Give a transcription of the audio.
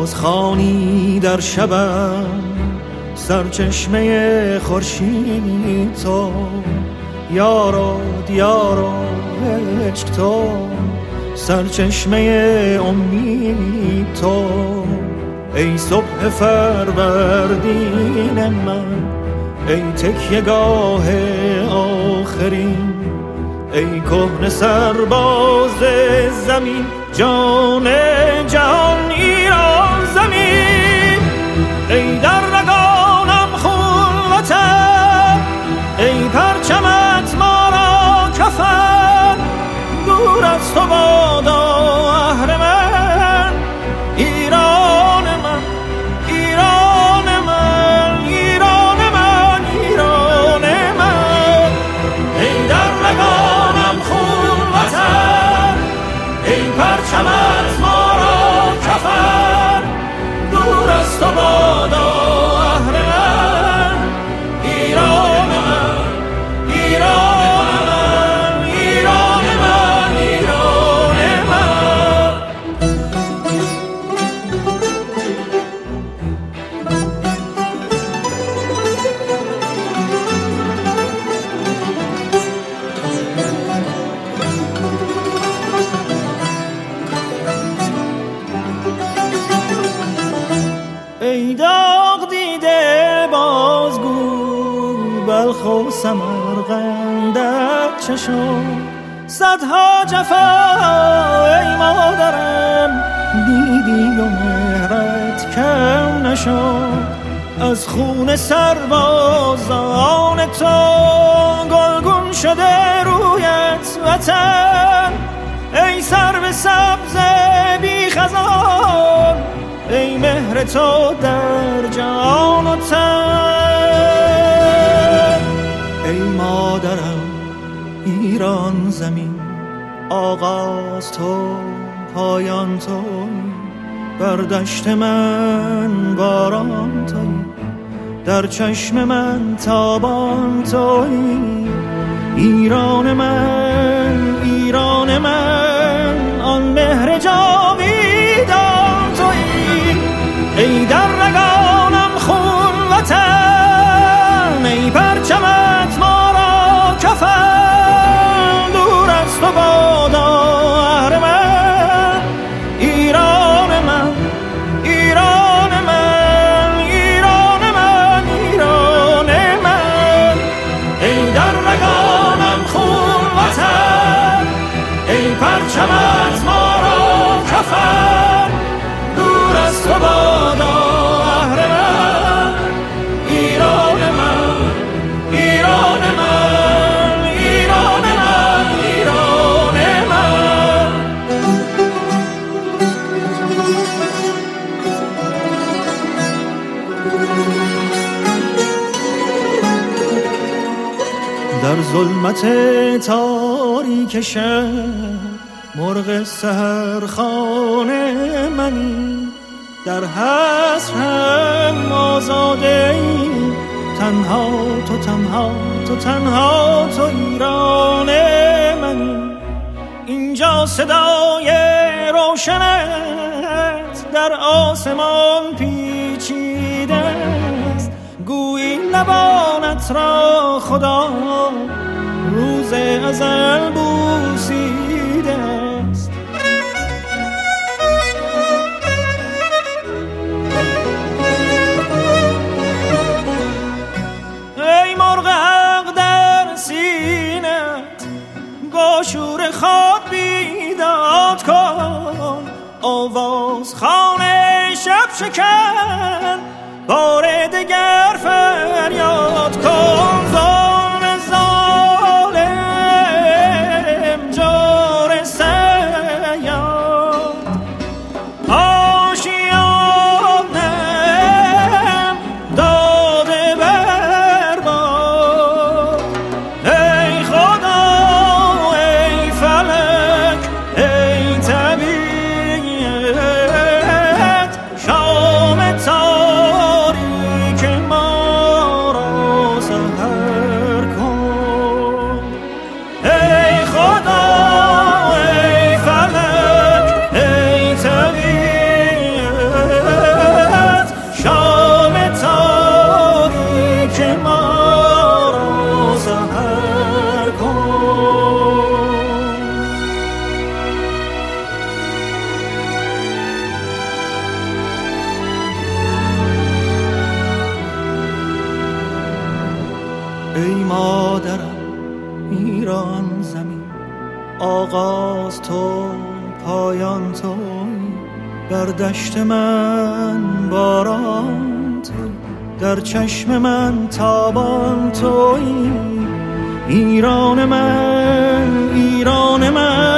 باز خوانی در شبم سرچشمه خورشید تو، یارو دیارو عشق تو، سرچشمه امید تو. ای صبح فروردین من، ای تکیه‌گاه آخرین، ای کهنه سرباز زمین، جان جهان ایران زمین. ای در رگانم خون وطن، ای پرچمت ما را کفن، دور از تو بادا اهرمن، ایران من، ایران من، ایران من، ایران من. ای در رگانم خون وطن، ای پرچمت ما را کفن، دور از تو بادا اهرمن، ایران من، ایران من، ایران من، ایران من. ای داغ دیده بازگو بلخ و سمرقندت چه شد؟ صدها جفا ای مادرم دیدی و مهرت کم نشد. از خون سربازان تو گلگون شده رویت وطن، ای سرو سبز بی خزان، ای مهر تو در جان و تن. ای مادرم ایران زمین، آغاز تو پایان تو، بر دشت من باران تویی، در چشم من تابان تویی. ایران من، ایران من، آن مهر جاویدان تویی. ای در رگانم خون وطن، ای پرچمت ما را کفن، دور از تو بادا اهرمن، ایران من، ایران من، ایران من، ایران من. ای در رگانم خون وطن، ای پرچمت ما را کفن، دور از تو بادا اهرمن، ایران من، ایران من، ایران من، ایران من. در ظلمت تاریک شب مرغ سحرخانه منی، در حسرم آزاده ای، تنها تو، تنها تو، تنها تو ایران منی. اینجا صدای روشنت در آسمان پیچیده است، گویی لبانت را خدا روز ازل بوسیده است. ای مرغ حق در سینت با شور خواب بیداد کن، آواز خانه شب شکن، بار دگر فریاد کن. ظالم ظالم جور سیاد، آشیانم داده برباد. ای خدا، ای فلک، ای طبیعت، شام تاریک ما ای مادرم ایران زمین، آغاز تو پایان توی، در دشت من باران توی، در چشم من تابان توی. ایران من، ایران من،